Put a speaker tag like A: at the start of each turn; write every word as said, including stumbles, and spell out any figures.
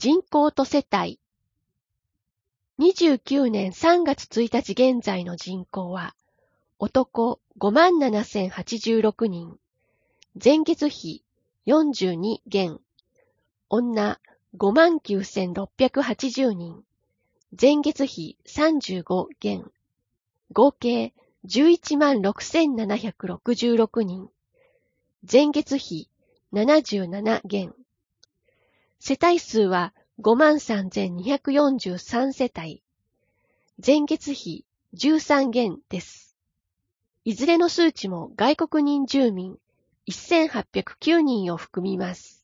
A: 人口と世帯。にじゅうきゅうねんさんがつついたち現在の人口は、男 ごまんななせんはちじゅうろくにん、前月比よんじゅうに減、女 ごまんきゅうせんろっぴゃくはちじゅうにん、前月比さんじゅうご減、合計じゅういちまんろくせんななひゃくろくじゅうろくにん、前月比ななじゅうなな減。世帯数は ごまんさんぜんにひゃくよんじゅうさん 世帯、前月比じゅうさん減です。いずれの数値も外国人住民せんはっぴゃくきゅうにんを含みます。